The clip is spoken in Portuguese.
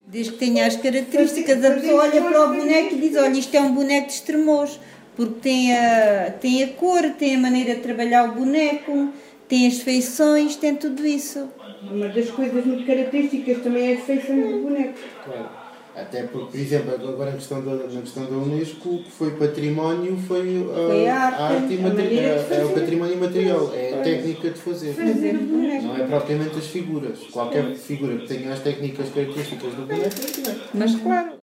Desde que tenha as características, a pessoa olha para o boneco e diz, olha, isto é um boneco de Estremoz, porque tem a cor, tem a maneira de trabalhar o boneco, tem as feições, tem tudo isso. Uma das coisas muito características também é a feição do boneco. Claro. Até porque, por exemplo, agora na questão da Unesco, o que foi património foi Foi a a arte fazer. é o património imaterial, é a técnica de fazer. Não é propriamente as figuras. Qualquer figura que tenha as técnicas características do boneco é boneco. Mas claro.